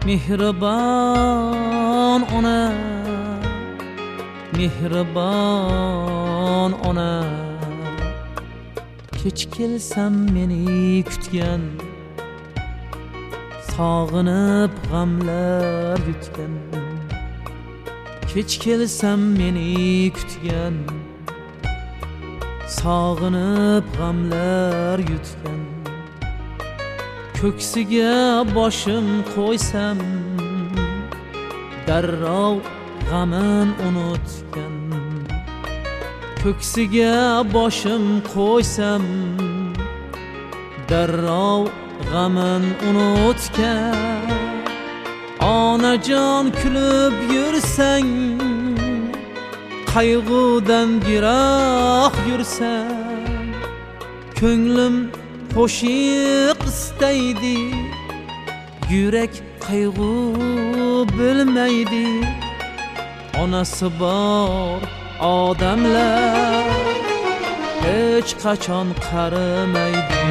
Mehribon ona, mehribon ona, kech kelsam meni kutgan, sog'inib g'amlar yutgan. Kech kelsam meni kutgan, sog'inib g'amlar yutgan. Ko'ksiga boshim qo'ysam, darrov g'amin unutgan. Ko'ksiga boshim qo'ysam, darrov g'amin unutgan. Onajon kulib yursang, qayg'udan yiroq yursang, ko'nglim qo'shiq istaydi, yurak qayg'u bilmaydi. Onasi bor odamlar hech qachon qarimaydi.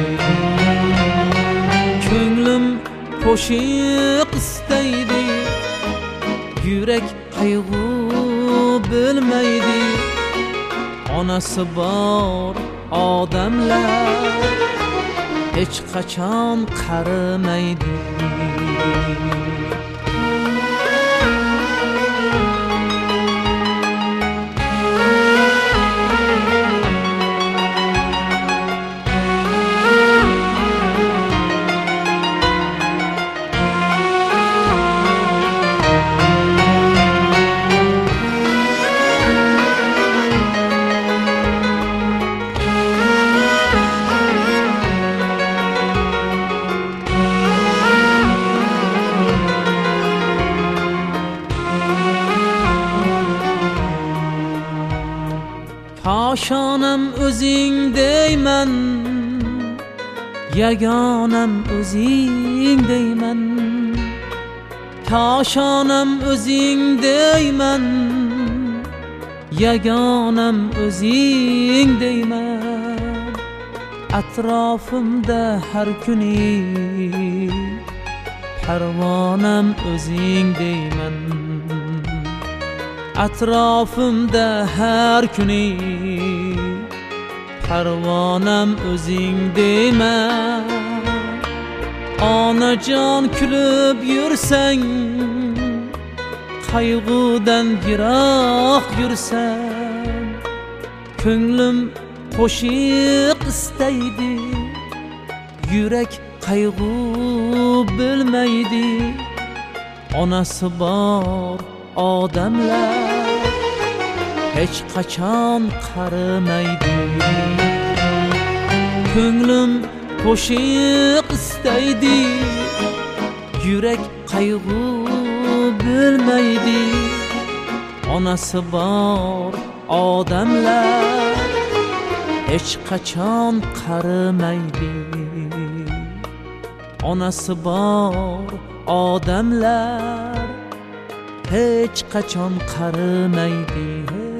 Ko'nglim qo'shiq istaydi, yurak qayg'u bilmaydi. Onasi bor odamlar hech qachon qarimaydi. Koshonam o'zing deyman, yagonam o'zing deyman. Koshonam o'zing deyman, yagonam o'zing deyman. Atrofimda har kuni parvonam o'zing deyman. Atrofimda har kuni parvonam o'zing deyman. Onajon kulib yursang, qayg'udan yiroq yursang, ko'nglim qo'shiq istaydi, yurak qayg'u bilmaydi. Onasi bor odamlar hech qachon qarimaydi. Ko'nglim qo'shiq istaydi, yurak qayg'u bilmaydi. Onasi bor odamlar hech qachon qarimaydi. Onasi bor odamlar hech qachon qarimaydi.